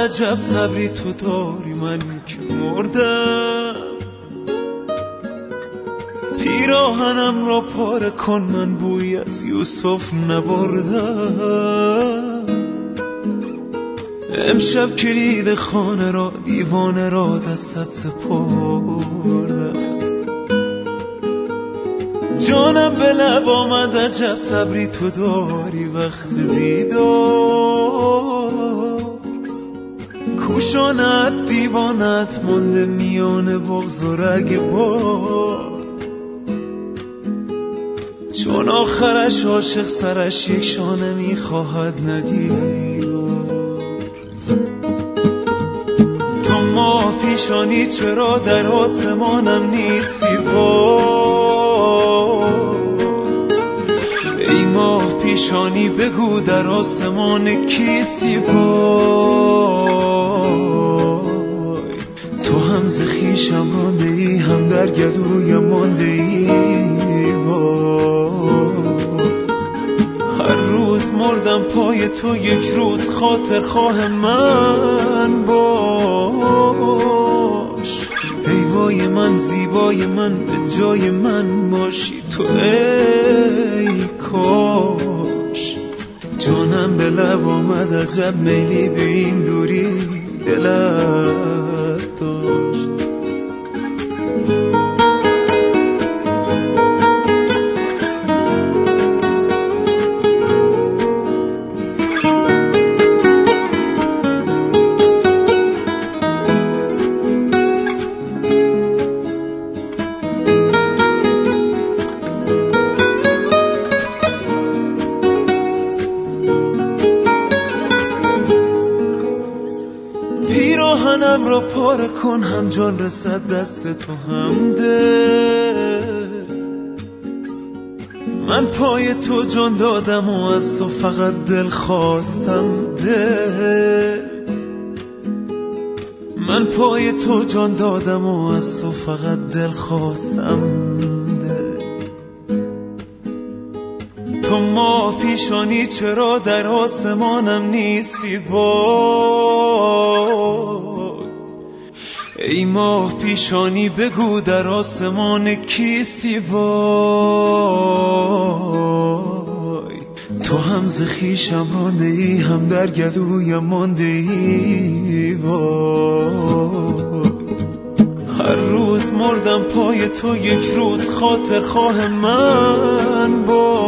عجب صبری تو داری، من که مردم. پیراهنم را پاره کن، من بوی از یوسف نبردم. امشب کلید خانه را، دیوانه را دستت سپردم. جانم به لب آمد عجب صبری تو داری، وقت دیدار کوشانت دیوانت مانده میان بغض و رگبار. چون آخرش عاشق سرش یک شانه میخواهد ندیدار. تو ماه پیشانی چرا در آسمانم نیستی ای ماه پیشانی بگو در آسمان کیستی تو هم ز خویشم رانده ای، هم در گلویم مانده ای. هر روز مردم پای تو، یک روز خاطر خواه من باش. ای وای من زیبای من، به جای من باشی تو ای کاش. جانم به لب آمد عجب میلی به این دوری دلت داشت. پیراهنم را پاره کن، هم جان رسد دست تو هم دل. من پای تو جان دادم و از تو فقط دل خواستم دل. من پای تو جان دادم و از تو فقط دل خواستم دل. تو ماه پیشانی چرا در آسمانم نیستی ای ماه پیشانی بگو در آسمان کیستی تو هم ز خویشم رانده ای، هم در گلویم مانده ای. هر روز مردم پای تو، یک روز خاطر خواه من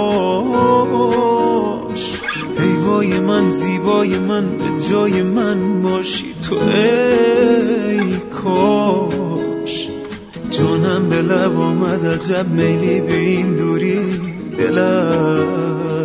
باش. ای وای من زیبای من، به جای من باشی تو ای کاش. جانم به لب آمد عجب میلی به این دوری دلت